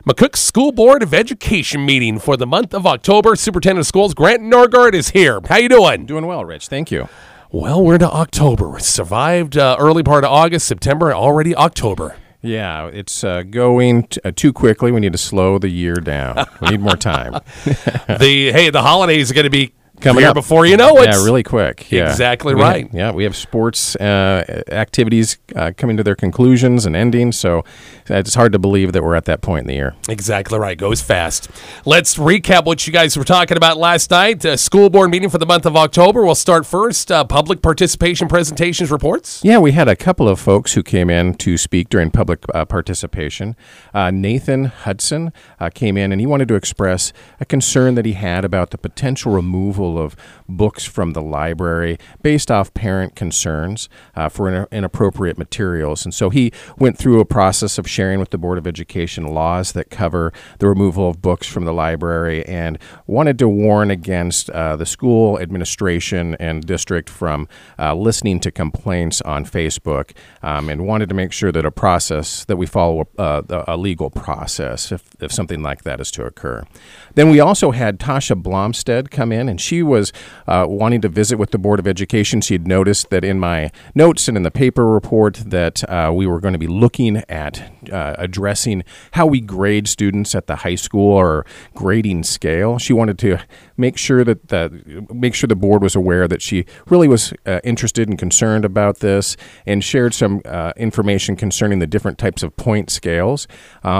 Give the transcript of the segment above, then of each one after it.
McCook School Board of Education meeting for the month of October. Superintendent of Schools Grant Norgaard is here. How you doing? Doing well, Rich. Thank you. Well, we're into October. We survived early part of August, September, already October. Yeah, it's going too quickly. We need to slow the year down. We need more time. The holidays are going to be Coming here up before you know it. Yeah, really quick. Yeah. Exactly right. We have sports activities coming to their conclusions and ending, so it's hard to believe that we're at that point in the year. Exactly right. Goes fast. Let's recap what you guys were talking about last night. School board meeting for the month of October. We'll start first. Public participation presentations reports. Yeah, we had a couple of folks who came in to speak during public participation. Nathan Hudson came in, and he wanted to express a concern that he had about the potential removal of books from the library based off parent concerns for inappropriate materials. And so he went through a process of sharing with the Board of Education laws that cover the removal of books from the library and wanted to warn against the school administration and district from listening to complaints on Facebook and wanted to make sure that we follow a legal process if something like that is to occur. Then we also had Tasha Blomstead come in, and she was wanting to visit with the Board of Education. She had noticed that in my notes and in the paper report that we were going to be looking at addressing how we grade students at the high school or grading scale. She wanted to make sure that the board was aware that she really was interested and concerned about this, and shared some information concerning the different types of point scales,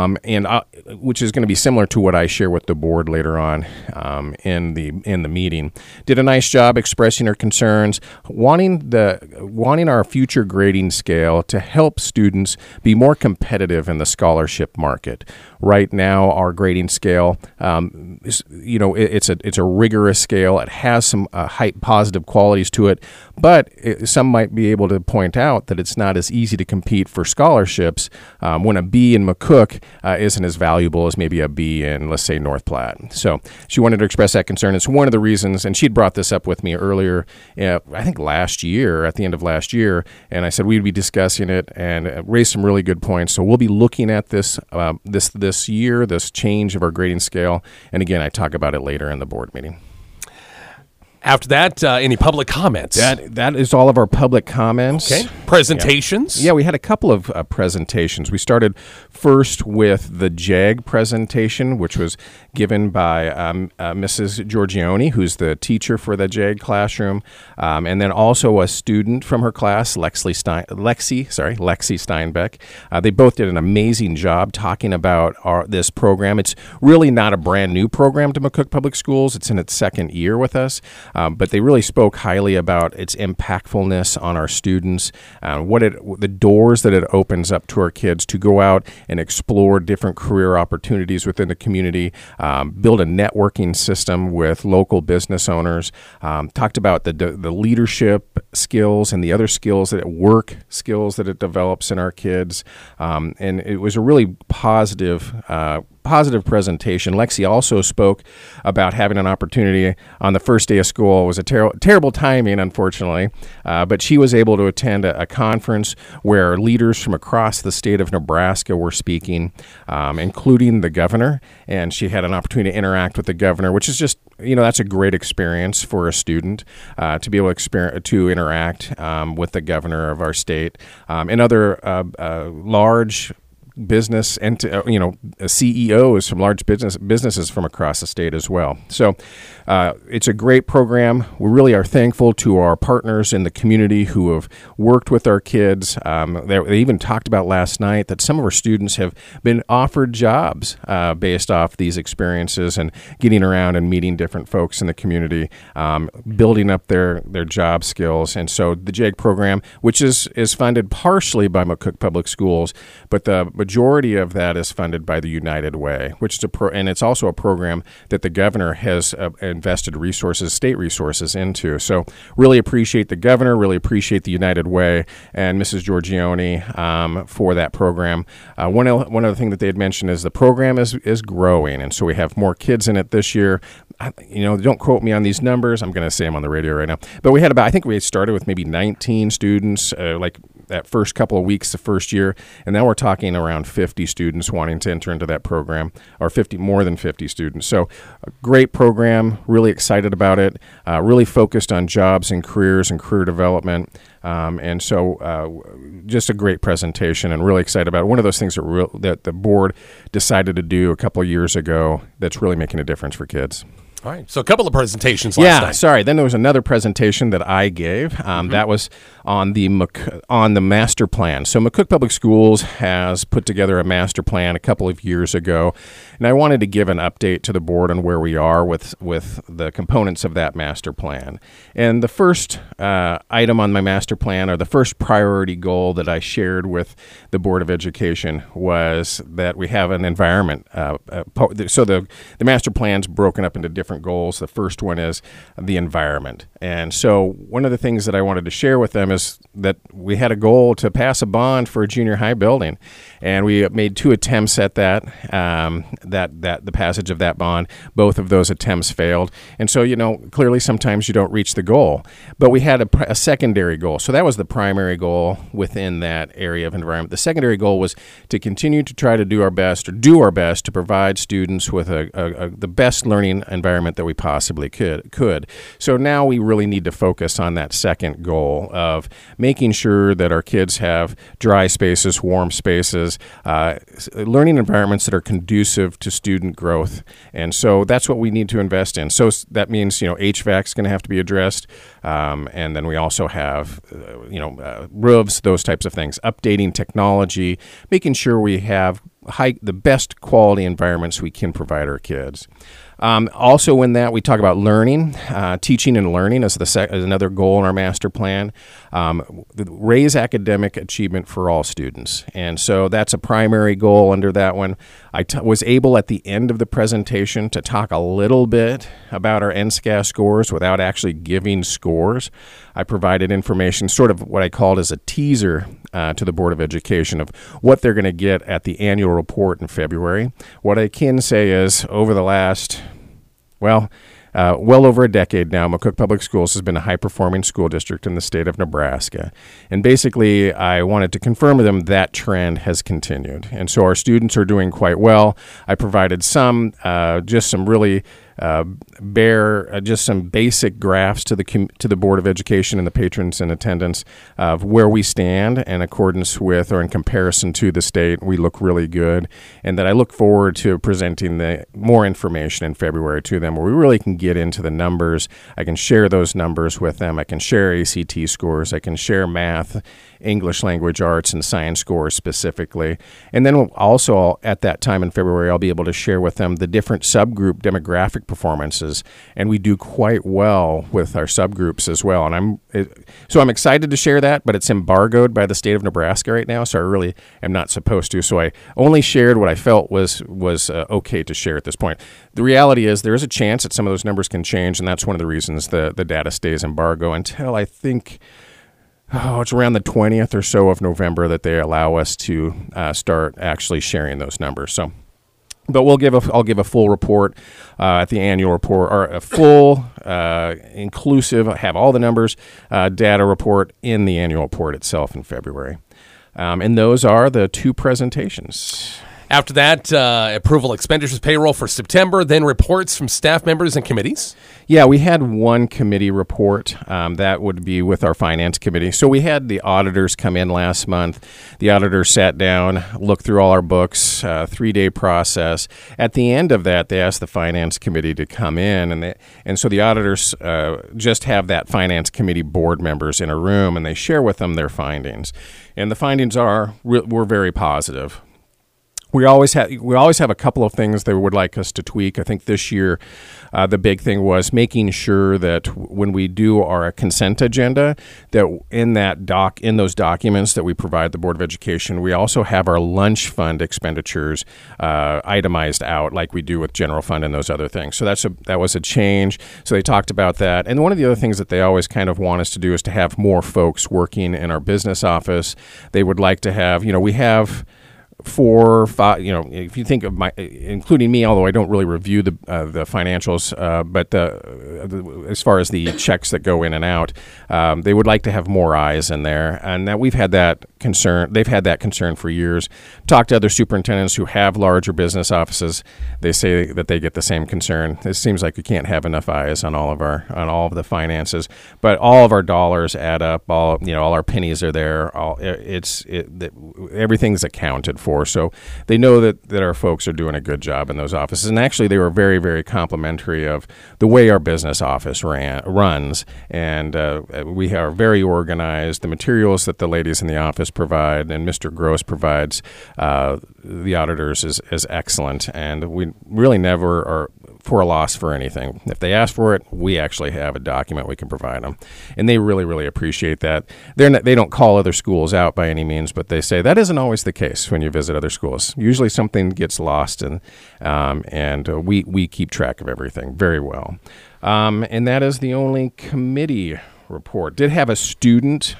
which is going to be similar to what I share with the board later on in the meeting. Did a nice job expressing her concerns, wanting our future grading scale to help students be more competitive in the scholarship market. Right now, our grading scale, it's a rigorous scale. It has some positive qualities to it, but some might be able to point out that it's not as easy to compete for scholarships when a B in McCook isn't as valuable as maybe a B in, let's say, North Platte. So she wanted to express that concern. It's one of the reasons, and she'd brought this up with me earlier, I think last year, at the end of last year, and I said we'd be discussing it and raised some really good points. So we'll be looking at this year, this change of our grading scale, and again, I talk about it later in the board meeting. After that, any public comments? That is all of our public comments. Okay. Presentations? Yeah, we had a couple of presentations. We started first with the JAG presentation, which was given by Mrs. Giorgione, who's the teacher for the JAG classroom, and then also a student from her class, Lexi Steinbeck. They both did an amazing job talking about this program. It's really not a brand new program to McCook Public Schools. It's in its second year with us. But they really spoke highly about its impactfulness on our students, the doors that it opens up to our kids to go out and explore different career opportunities within the community, build a networking system with local business owners, talked about the leadership skills and the other skills work skills that it develops in our kids. And it was a really positive presentation. Lexi also spoke about having an opportunity on the first day of school. It was a terrible timing, unfortunately, but she was able to attend a conference where leaders from across the state of Nebraska were speaking, including the governor, and she had an opportunity to interact with the governor, which is just, that's a great experience for a student to be able to interact with the governor of our state and other large business and CEOs from large businesses from across the state as well. So it's a great program. We really are thankful to our partners in the community who have worked with our kids. They even talked about last night that some of our students have been offered jobs based off these experiences and getting around and meeting different folks in the community, building up their job skills. And so the JAG program, which is funded partially by McCook Public Schools, but the majority of that is funded by the United Way, which is and it's also a program that the governor has invested state resources into. So really appreciate the governor, really appreciate the United Way and Mrs. Giorgione for that program. One other thing that they had mentioned is the program is growing, and so we have more kids in it this year. Don't quote me on these numbers. I'm going to say them on the radio right now. But we had I think we started with maybe 19 students, that first couple of weeks, the first year, and now we're talking around 50 students wanting to enter into that program, or more than 50 students. So a great program, really excited about it, really focused on jobs and careers and career development. And so just a great presentation and really excited about it. One of those things that the board decided to do a couple of years ago that's really making a difference for kids. All right. So a couple of presentations last night. Sorry. Then there was another presentation that I gave. That was on the master plan. So McCook Public Schools has put together a master plan a couple of years ago, and I wanted to give an update to the board on where we are with the components of that master plan. And the first item on my master plan, or the first priority goal that I shared with the Board of Education, was that we have an environment. So the master plan's broken up into different goals. The first one is the environment. And so one of the things that I wanted to share with them is that we had a goal to pass a bond for a junior high building. And we made 2 attempts at that, the passage of that bond. Both of those attempts failed. And so, clearly sometimes you don't reach the goal. But we had a secondary goal. So that was the primary goal within that area of environment. The secondary goal was to continue to try to do our best to provide students with the best learning environment that we possibly could. So now we really need to focus on that second goal of making sure that our kids have dry spaces, warm spaces, learning environments that are conducive to student growth. And so that's what we need to invest in. So that means, HVAC is going to have to be addressed. And then we also have, roofs, those types of things, updating technology, making sure we have the best quality environments we can provide our kids. Also in that, we talk about learning, teaching and learning as another goal in our master plan. Raise academic achievement for all students. And so that's a primary goal under that one. I was able at the end of the presentation to talk a little bit about our NSCAS scores without actually giving scores. I provided information, sort of what I called as a teaser to the Board of Education of what they're going to get at the annual report in February. What I can say is over the last, well over a decade now, McCook Public Schools has been a high-performing school district in the state of Nebraska. And basically, I wanted to confirm to them that trend has continued. And so our students are doing quite well. I provided some really just some basic graphs to the Board of Education and the patrons in attendance of where we stand in accordance with or in comparison to the state. We look really good, and that I look forward to presenting more information in February to them where we really can get into the numbers. I can share those numbers with them. I can share ACT scores. I can share math, English language arts, and science scores specifically. And then also at that time in February, I'll be able to share with them the different subgroup demographic performances, and we do quite well with our subgroups as well. And I'm excited to share that, but it's embargoed by the state of Nebraska right now, so I really am not supposed to. So I only shared what I felt was okay to share at this point. The reality is there is a chance that some of those numbers can change, and that's one of the reasons the data stays embargo until I think it's around the 20th or so of November that they allow us to start actually sharing those numbers. So. But I'll give a full report at the annual report, or a full, inclusive, have all the numbers, data report in the annual report itself in February. And those are the 2 presentations. After that, approval expenditures payroll for September, then reports from staff members and committees. Yeah, we had one committee report. That would be with our finance committee. So we had the auditors come in last month. The auditors sat down, looked through all our books, 3-day process. At the end of that, they asked the finance committee to come in. And so the auditors just have that finance committee board members in a room, and they share with them their findings. And the findings were very positive. We always have a couple of things they would like us to tweak. I think this year the big thing was making sure that when we do our consent agenda, that in those documents that we provide the Board of Education, we also have our lunch fund expenditures itemized out like we do with general fund and those other things. So that was a change. So they talked about that. And one of the other things that they always kind of want us to do is to have more folks working in our business office. They would like to have, we have 4, 5, if you think of including me, although I don't really review the financials, but as far as the checks that go in and out, they would like to have more eyes in there, and that we've had that concern. They've had that concern for years. Talked to other superintendents who have larger business offices. They say that they get the same concern. It seems like we can't have enough eyes on all of the finances, but all of our dollars add up. All our pennies are there. Everything's accounted for. So they know that our folks are doing a good job in those offices. And actually, they were very, very complimentary of the way our business office runs. And we are very organized. The materials that the ladies in the office provide and Mr. Gross provides the auditors is excellent. And we really never are for a loss for anything. If they ask for it, we actually have a document we can provide them. And they really, really appreciate that. They don't call other schools out by any means, but they say that isn't always the case when you visit other schools. Usually something gets lost, and we keep track of everything very well. And that is the only committee report. Did have a student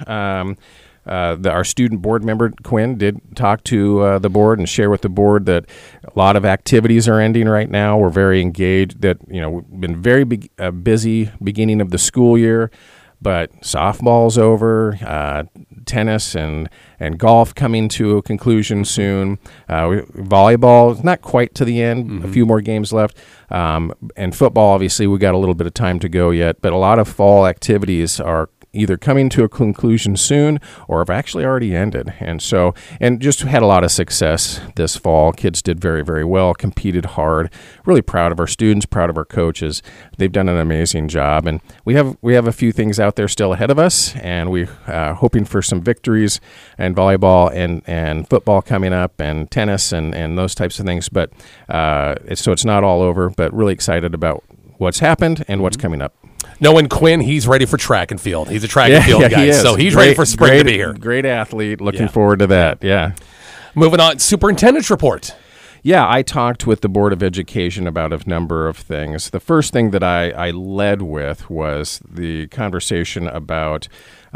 our student board member, Quinn, did talk to the board and share with the board that a lot of activities are ending right now. We're very engaged, that, we've been very busy beginning of the school year, but softball's over, tennis and golf coming to a conclusion soon. Volleyball is not quite to the end, a few more games left. And football, obviously, we got a little bit of time to go yet, but a lot of fall activities are either coming to a conclusion soon or have actually already ended. And just had a lot of success this fall. Kids did very, very well, competed hard. Really proud of our students, proud of our coaches. They've done an amazing job. And we have a few things out there still ahead of us, and we're hoping for some victories in volleyball and football coming up, and tennis and those types of things. But it's not all over, but really excited about what's happened and what's coming up. Knowing Quinn, he's ready for track and field. He's a track and field guy, so he's ready for spring to be here. Great athlete. Looking forward to that. Yeah. Moving on, superintendent's report. Yeah, I talked with the Board of Education about a number of things. The first thing that I led with was the conversation about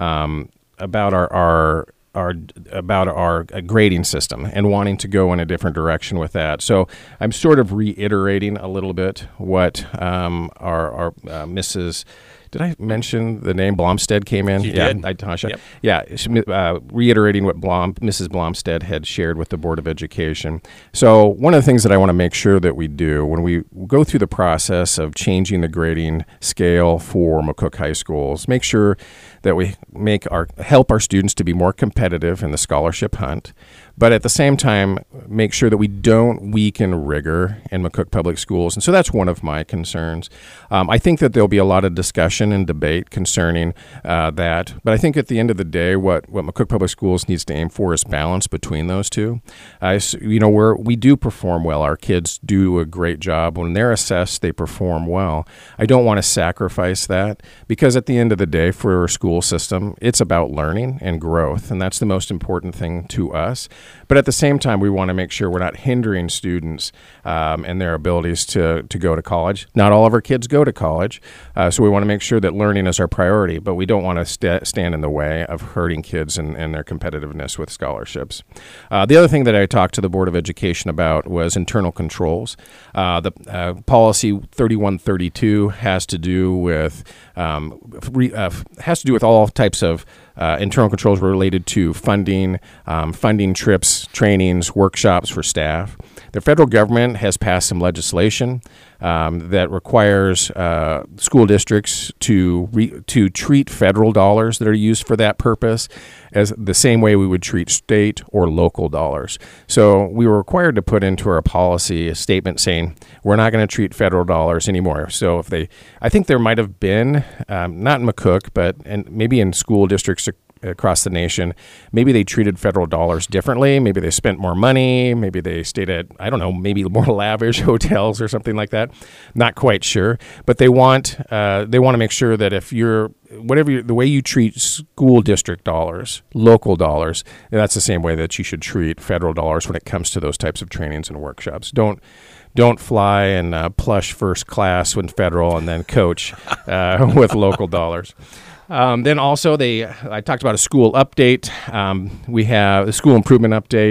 our grading system and wanting to go in a different direction with that. So I'm sort of reiterating a little bit what our Mrs. Did I mention the name Blomstead came in? You did. Tasha. Yep. Yeah, reiterating what Mrs. Blomstead had shared with the Board of Education. So one of the things that I want to make sure that we do when we go through the process of changing the grading scale for McCook High Schools, make sure that we help our students to be more competitive in the scholarship hunt, but at the same time, make sure that we don't weaken rigor in McCook Public Schools. And so that's one of my concerns. I think that there'll be a lot of discussion and debate concerning that. But I think at the end of the day, what McCook Public Schools needs to aim for is balance between those two. We do perform well. Our kids do a great job. When they're assessed, they perform well. I don't want to sacrifice that, because at the end of the day, for a school system, it's about learning and growth, and that's the most important thing to us. But at the same time, we want to make sure we're not hindering students and their abilities to go to college. Not all of our kids go to college, so we want to make sure that learning is our priority, but we don't want to stand in the way of hurting kids and their competitiveness with scholarships. The other thing that I talked to the Board of Education about was internal controls. The policy 3132 has to do with all types of internal controls related to funding trips, trainings, workshops for staff. The federal government has passed some legislation that requires school districts to treat federal dollars that are used for that purpose as the same way we would treat state or local dollars. So we were required to put into our policy a statement saying we're not going to treat federal dollars anymore. So I think there might have been, not in McCook, but maybe in school districts across the nation, maybe they treated federal dollars differently. Maybe they spent more money. Maybe they stayed at, maybe more lavish hotels or something like that. Not quite sure. But they want to make sure that if the way you treat school district dollars, local dollars, that's the same way that you should treat federal dollars when it comes to those types of trainings and workshops. Don't fly in plush first class when federal and then coach with local dollars. Then also I talked about a school update. We have a school improvement update.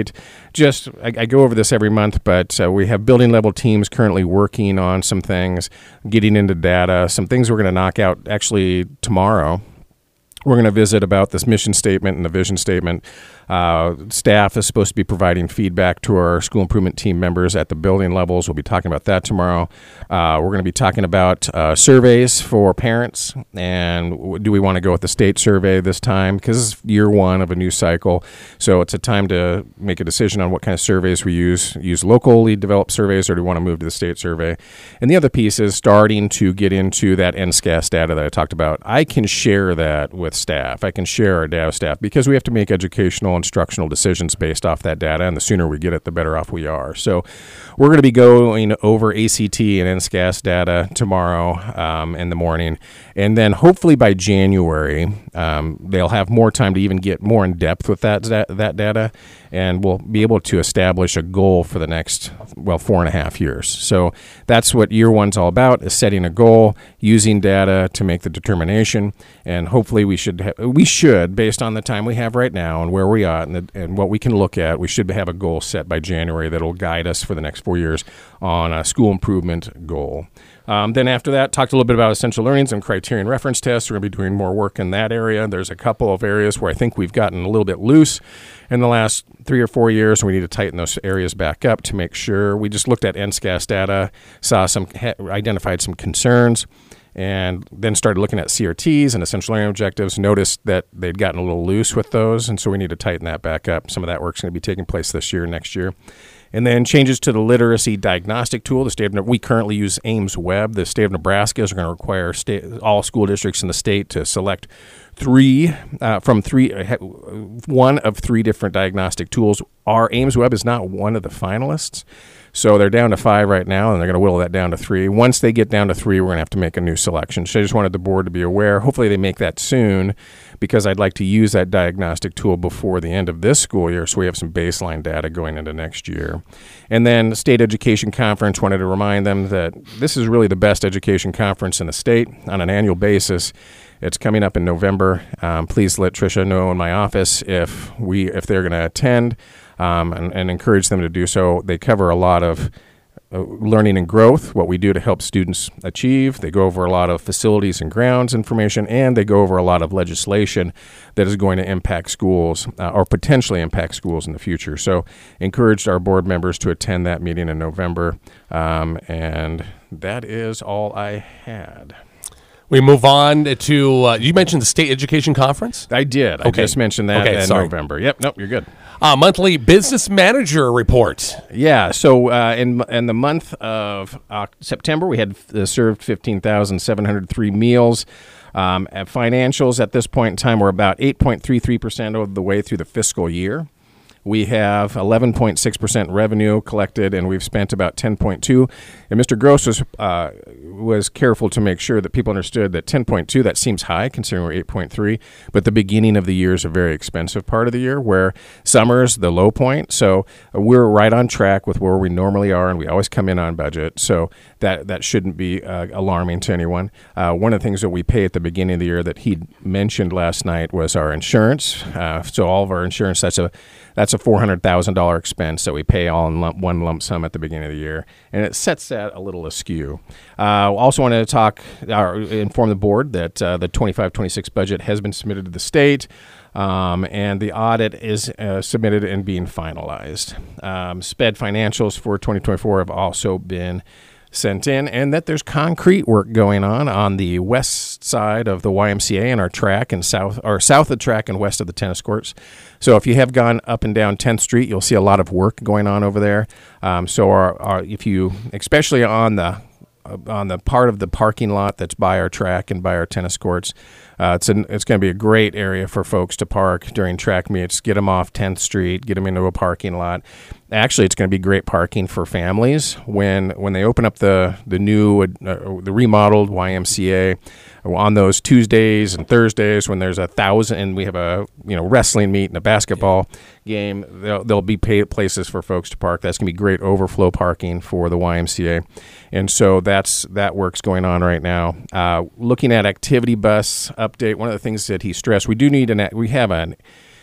I go over this every month, but we have building level teams currently working on some things, getting into data, some things we're going to knock out actually tomorrow. We're going to visit about this mission statement and the vision statement. Staff is supposed to be providing feedback to our school improvement team members at the building levels. We'll be talking about that tomorrow. We're going to be talking about surveys for parents, and do we want to go with the state survey this time? Because it's year one of a new cycle, so it's a time to make a decision on what kind of surveys we use. Use locally developed surveys, or do we want to move to the state survey? And the other piece is starting to get into that NSCAS data that I talked about. I can share that with staff. I can share our data staff because we have to make educational instructional decisions based off that data, and the sooner we get it, the better off we are. So we're going to be going over ACT and NSCAS data tomorrow in the morning, and then hopefully by January they'll have more time to even get more in depth with that data, and we'll be able to establish a goal for the next 4.5 years. So that's what year one's all about, is setting a goal, using data to make the determination, and hopefully we should based on the time we have right now and where we are and what we can look at, we should have a goal set by January that will guide us for the next 4 years on a school improvement goal. Then after that, talked a little bit about essential learnings and criterion reference tests. We're going to be doing more work in that area. There's a couple of areas where I think we've gotten a little bit loose in the last 3 or 4 years, and we need to tighten those areas back up to make sure. We just looked at NSCAS data, identified some concerns, and then started looking at CRTs and essential learning objectives, noticed that they'd gotten a little loose with those, and so we need to tighten that back up. Some of that work's going to be taking place this year, next year. And then changes to the literacy diagnostic tool. We currently use Ames Web. The state of Nebraska is going to require all school districts in the state to select one of three different diagnostic tools. Our Ames Web is not one of the finalists, so they're down to 5 right now, and they're going to whittle that down to 3. Once they get down to 3, we're going to have to make a new selection. So I just wanted the board to be aware. Hopefully they make that soon, because I'd like to use that diagnostic tool before the end of this school year, so we have some baseline data going into next year. And then the State Education Conference, wanted to remind them that this is really the best education conference in the state on an annual basis. It's coming up in November. Please let Tricia know in my office if they're going to attend, and encourage them to do so. They cover a lot of learning and growth, what we do to help students achieve. They go over a lot of facilities and grounds information, and they go over a lot of legislation that is going to impact schools or potentially impact schools in the future. So encouraged our board members to attend that meeting in November, and that is all I had. We move on to, you mentioned the State Education Conference? I did. Okay. I just mentioned that in November. Yep, nope, you're good. Monthly Business Manager Report. Yeah, so in the month of September, we had served 15,703 meals. At financials at this point in time, we're about 8.33% of the way through the fiscal year. We have 11.6% revenue collected, and we've spent about 10.2. And Mr. Gross was careful to make sure that people understood that 10.2, that seems high considering we're 8.3, but the beginning of the year is a very expensive part of the year, where summer's the low point. So we're right on track with where we normally are, and we always come in on budget. So that shouldn't be alarming to anyone. One of the things that we pay at the beginning of the year that he mentioned last night was our insurance. So all of our insurance, that's a $400,000 expense that we pay all in one lump sum at the beginning of the year, and it sets that a little askew. Also wanted to inform the board that the 25-26 budget has been submitted to the state, and the audit is submitted and being finalized. SPED financials for 2024 have also been sent in, and that there's concrete work going on the west side of the YMCA and our track, and south of the track and west of the tennis courts. So if you have gone up and down 10th Street, you'll see a lot of work going on over there. If you, especially on the part of the parking lot that's by our track and by our tennis courts, it's going to be a great area for folks to park during track meets. Get them off 10th Street, get them into a parking lot. Actually, it's going to be great parking for families when they open up the remodeled YMCA on those Tuesdays and Thursdays when there's 1,000 and we have a wrestling meet and a basketball game. There'll be places for folks to park. That's going to be great overflow parking for the YMCA, and so that work's going on right now. Looking at activity bus update, one of the things that he stressed, we have an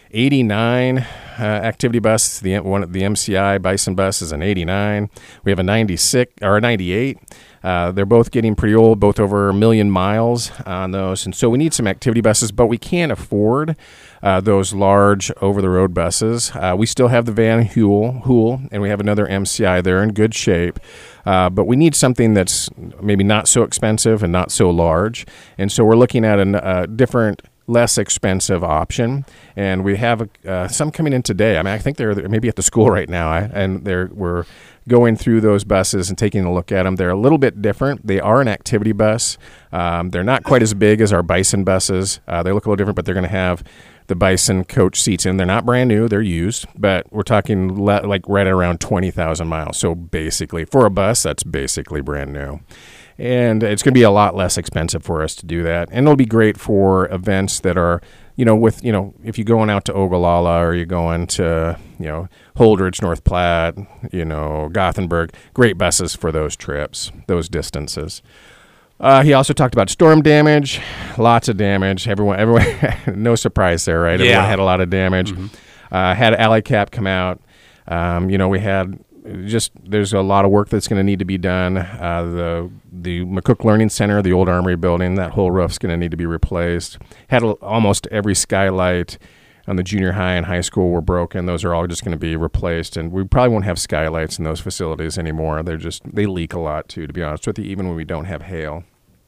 89 activity bus. The MCI Bison bus is an 89. We have a 96 or a 98. They're both getting pretty old, both over 1 million miles on those. And so we need some activity buses, but we can't afford those large over-the-road buses. We still have the Van Hool, and we have another MCI. They're in good shape. But we need something that's maybe not so expensive and not so large. And so we're looking at a different, less expensive option. And we have some coming in today. I mean, I think they're maybe at the school right now, and we're going through those buses and taking a look at them. They're a little bit different. They are an activity bus. They're not quite as big as our Bison buses. They look a little different, but they're going to have the Bison coach seats in. They're not brand new. They're used, but we're talking like right around 20,000 miles. So basically, for a bus, that's basically brand new. And it's going to be a lot less expensive for us to do that. And it'll be great for events that are, if you're going out to Ogallala or you're going to, Holdridge, North Platte, Gothenburg, great buses for those trips, those distances. He also talked about storm damage, lots of damage. Everyone, no surprise there, right? Yeah. Everyone had a lot of damage. Had Alley Cap come out. We had there's a lot of work that's going to need to be done. The McCook Learning Center, the old Armory building, that whole roof's going to need to be replaced. Had almost every skylight on the junior high and high school were broken. Those are all just going to be replaced, and we probably won't have skylights in those facilities anymore. They leak a lot too, to be honest with you, even when we don't have hail.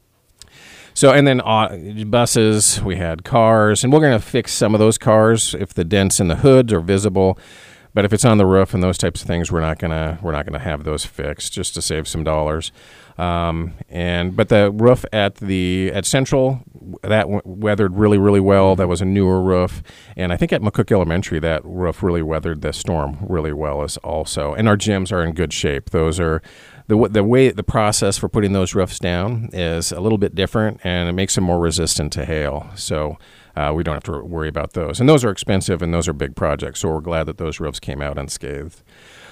So, and then buses, we had cars, and we're going to fix some of those cars if the dents in the hoods are visible. But if it's on the roof and those types of things, we're not gonna have those fixed, just to save some dollars. But the roof at Central, that weathered really, really well. That was a newer roof, and I think at McCook Elementary, that roof really weathered the storm really well as also. And our gyms are in good shape. Those are the process for putting those roofs down is a little bit different, and it makes them more resistant to hail. So. We don't have to worry about those. And those are expensive, and those are big projects, so we're glad that those roofs came out unscathed.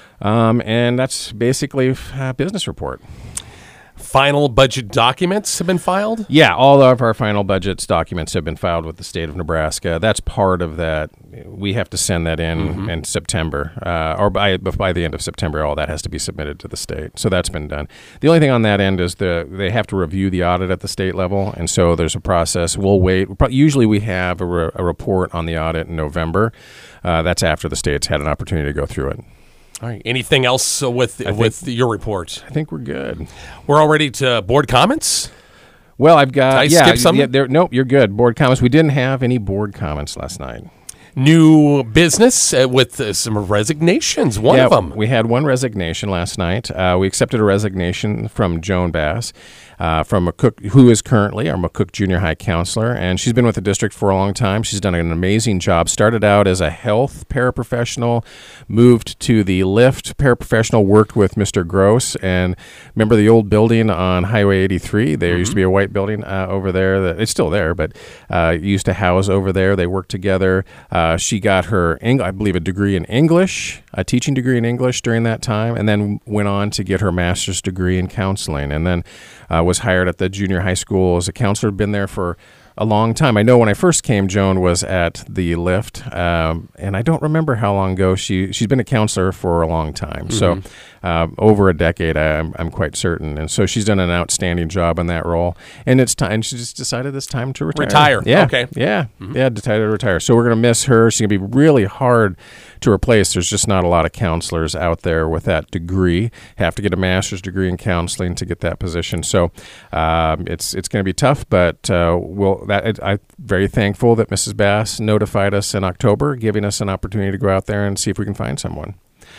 And that's basically a business report. Final budget documents have been filed? Yeah, all of our final budgets documents have been filed with the state of Nebraska. That's part of that. We have to send that in September, or by the end of September, all that has to be submitted to the state. So that's been done. The only thing on that end is they have to review the audit at the state level, and so there's a process. We'll wait. Usually we have a report on the audit in November. That's after the state's had an opportunity to go through it. All right. Anything else with your report? I think we're good. We're all ready to board comments? Well, I've got... Did I skip something? Nope, you're good. Board comments. We didn't have any board comments last night. New business with some resignations. One of them. We had one resignation last night. We accepted a resignation from Joan Bass. From McCook, who is currently our McCook Junior High counselor, and she's been with the district for a long time. She's done an amazing job. Started out as a health paraprofessional, moved to the lift paraprofessional, worked with Mr. Gross, and remember the old building on Highway 83? There used to be a white building over there. It's still there, but used to house over there. They worked together. She got her, I believe, a degree in English, a teaching degree in English during that time, and then went on to get her master's degree in counseling, and then was hired at the junior high school as a counselor. Been there for a long time. I know when I first came, Joan was at the lift, and I don't remember how long ago. She's been a counselor for a long time, so over a decade, I'm quite certain. And so she's done an outstanding job in that role. And it's time. She just decided it's time to retire. Yeah. Okay. Yeah. Yeah. Decided to retire. So we're going to miss her. She's going to be really hard to replace. There's just not a lot of counselors out there with that degree. Have to get a master's degree in counseling to get that position. So it's going to be tough, but I'm very thankful that Mrs. Bass notified us in October, giving us an opportunity to go out there and see if we can find someone.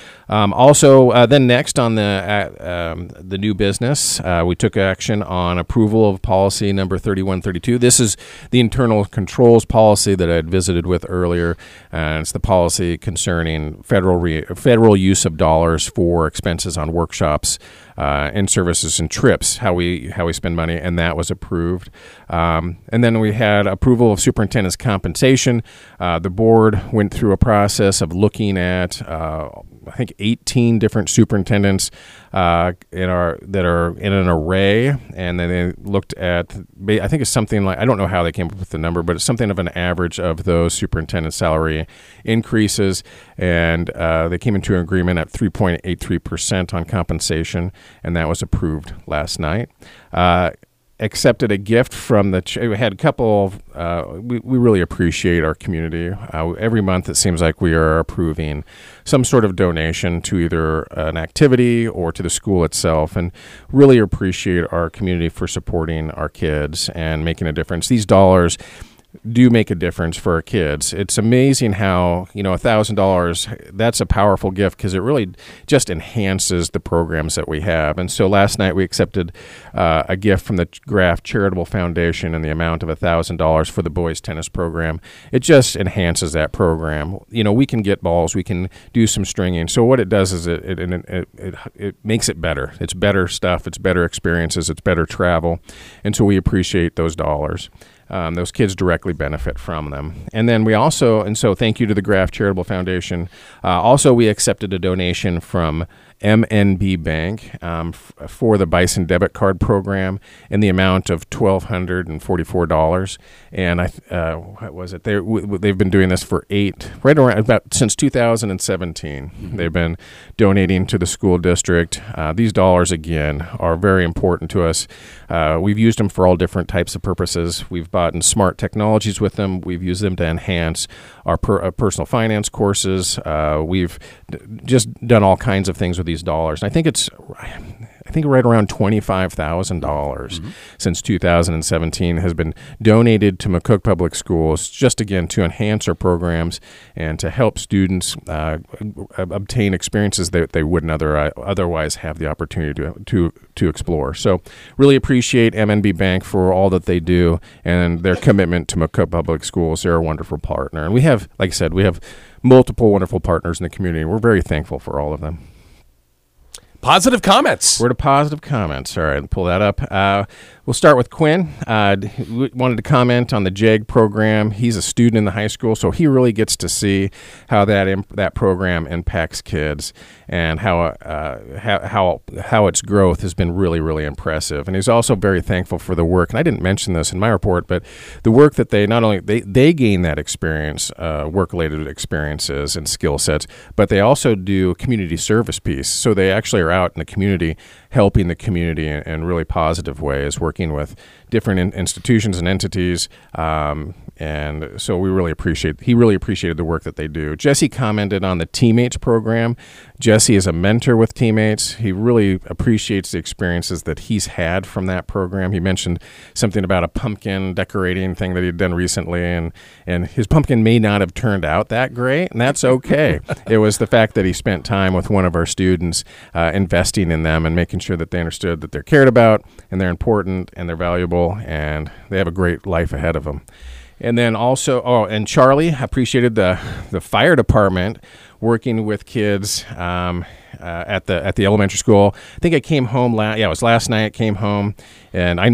Then next on the new business, we took action on approval of policy number 3132. This is the internal controls policy that I had visited with earlier, and it's the policy concerning federal use of dollars for expenses on workshops, and services and trips, how we spend money, and that was approved. And then we had approval of superintendent's compensation. The board went through a process of looking at I think 18 different superintendents that are in an array, and then they looked at, I think it's something like, I don't know how they came up with the number, but it's something of an average of those superintendent salary increases, and they came into an agreement at 3.83% on compensation, and that was approved last night. Accepted a gift from we had a couple of, we really appreciate our community. Every month it seems like we are approving some sort of donation to either an activity or to the school itself, and really appreciate our community for supporting our kids and making a difference. These dollars do make a difference for our kids. It's amazing how, $1,000, that's a powerful gift because it really just enhances the programs that we have. And so last night we accepted a gift from the Graff Charitable Foundation in the amount of $1,000 for the boys tennis program. It just enhances that program. We can get balls, we can do some stringing. So what it does is it makes it better. It's better stuff, it's better experiences, it's better travel. And so we appreciate those dollars. Those kids directly benefit from them. And then so thank you to the Graff Charitable Foundation. Also, we accepted a donation from MNB Bank for the Bison debit card program in the amount of $1,244. And what was it? They've been doing this for since 2017. Mm-hmm. They've been donating to the school district. These dollars, again, are very important to us. We've used them for all different types of purposes. We've bought in smart technologies with them. We've used them to enhance our personal finance courses. We've just done all kinds of things with these dollars. And I think right around $25,000 since 2017 has been donated to McCook Public Schools, just again to enhance our programs and to help students obtain experiences that they wouldn't otherwise have the opportunity to explore. So really appreciate MNB Bank for all that they do and their commitment to McCook Public Schools. They're a wonderful partner. And we have, like I said, multiple wonderful partners in the community. We're very thankful for all of them. Positive comments. We're to positive comments. All right, pull that up. We'll start with Quinn. Wanted to comment on the JEG program. He's a student in the high school, so he really gets to see how that program impacts kids and how its growth has been really, really impressive. And he's also very thankful for the work. And I didn't mention this in my report, but the work that they gain that experience, work-related experiences and skill sets, but they also do a community service piece. So they actually are out in the community helping the community in really positive ways, working with different institutions and entities. And so he really appreciated the work that they do. Jesse commented on the Teammates program. Jesse is a mentor with Teammates. He really appreciates the experiences that he's had from that program. He mentioned something about a pumpkin decorating thing that he'd done recently, and his pumpkin may not have turned out that great, and that's okay. It was the fact that he spent time with one of our students investing in them and making sure that they understood that they're cared about and they're important and they're valuable and they have a great life ahead of them. And then also, and Charlie appreciated the fire department working with kids at the elementary school. I think I came home it was last night. I came home and I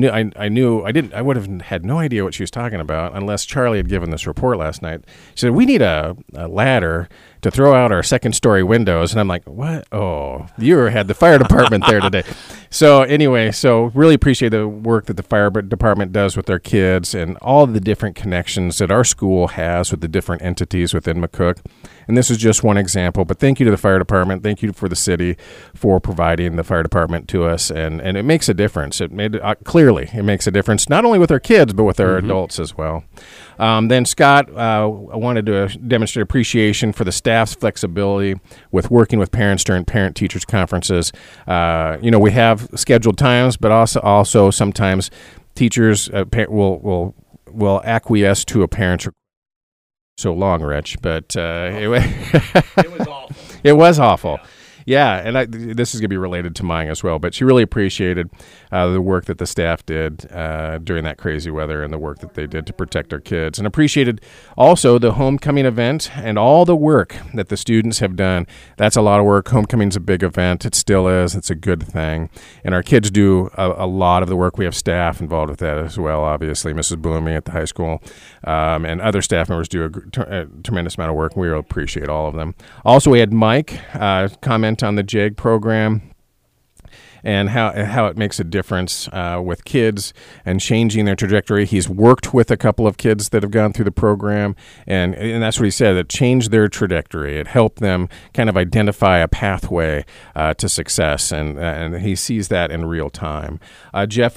would have had no idea what she was talking about unless Charlie had given this report last night. She said, we need a ladder to throw out our second-story windows. And I'm like, what? Oh, you had the fire department there today. So anyway, really appreciate the work that the fire department does with their kids and all the different connections that our school has with the different entities within McCook. And this is just one example, but thank you to the fire department. Thank you for the city for providing the fire department to us. And it makes a difference. It makes a difference, not only with our kids, but with our adults as well. Then Scott wanted to demonstrate appreciation for the staff's flexibility with working with parents during parent-teachers conferences. We have scheduled times, but also sometimes teachers will acquiesce to a parent's request. So long, Rich, but it was awful. It was awful. Yeah, and this is going to be related to mine as well, but she really appreciated the work that the staff did during that crazy weather and the work that they did to protect our kids, and appreciated also the homecoming event and all the work that the students have done. That's a lot of work. Homecoming's a big event. It still is. It's a good thing, and our kids do a lot of the work. We have staff involved with that as well, obviously. Mrs. Blooming at the high school and other staff members do a tremendous amount of work. We really appreciate all of them. Also, we had Mike comment on the JEG program. and how it makes a difference with kids and changing their trajectory. He's worked with a couple of kids that have gone through the program, and that's what he said, it changed their trajectory. It helped them kind of identify a pathway to success, and he sees that in real time. Jeff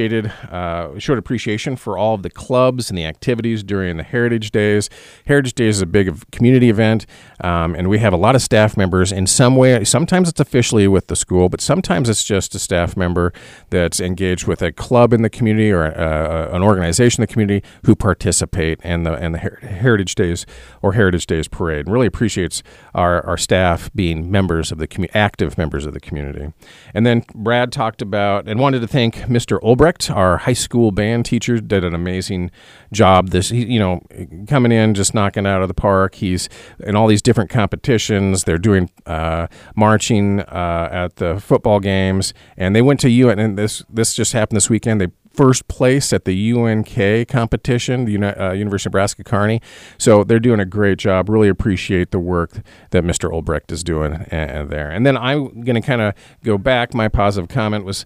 showed appreciation for all of the clubs and the activities during the Heritage Days. Heritage Days is a big community event, and we have a lot of staff members in some way. Sometimes it's officially with the school, but sometimes it's just a staff member that's engaged with a club in the community or an organization in the community who participate in the Heritage Days or Heritage Days Parade. And really appreciates our staff being members of the active members of the community. And then Brad talked about and wanted to thank Mr. Olbrecht, our high school band teacher, did an amazing job. Coming in, just knocking it out of the park. He's in all these different competitions. They're doing marching at the football games, and they went to UN. And this just happened this weekend. They first place at the UNK competition, the University of Nebraska-Kearney. So they're doing a great job. Really appreciate the work that Mr. Olbrecht is doing there. And then I'm going to kind of go back. My positive comment was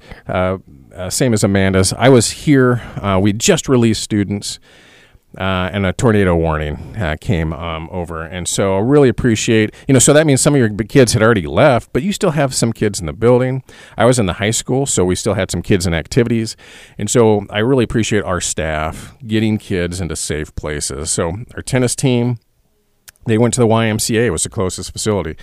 same as Amanda's. I was here. We just released students. And a tornado warning came over. And so I really appreciate, so that means some of your kids had already left, but you still have some kids in the building. I was in the high school, so we still had some kids in activities. And so I really appreciate our staff getting kids into safe places. So our tennis team, they went to the YMCA, was the closest facility.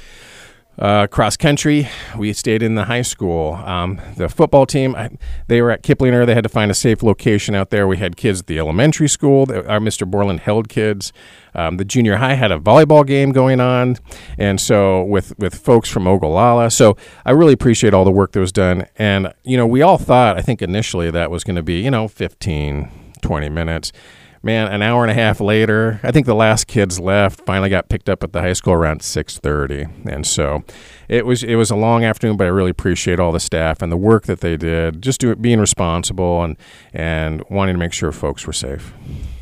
Cross country, we stayed in the high school. The football team, they were at Kiplinger. They had to find a safe location out there. We had kids at the elementary school. Mr. Borland held kids. The junior high had a volleyball game going on, and so with folks from Ogallala. So I really appreciate all the work that was done. And, we all thought, I think initially that was going to be, 15, 20 minutes. Man, an hour and a half later, I think the last kids left, finally got picked up at the high school around 6:30. And so it was a long afternoon, but I really appreciate all the staff and the work that they did, just being responsible and wanting to make sure folks were safe.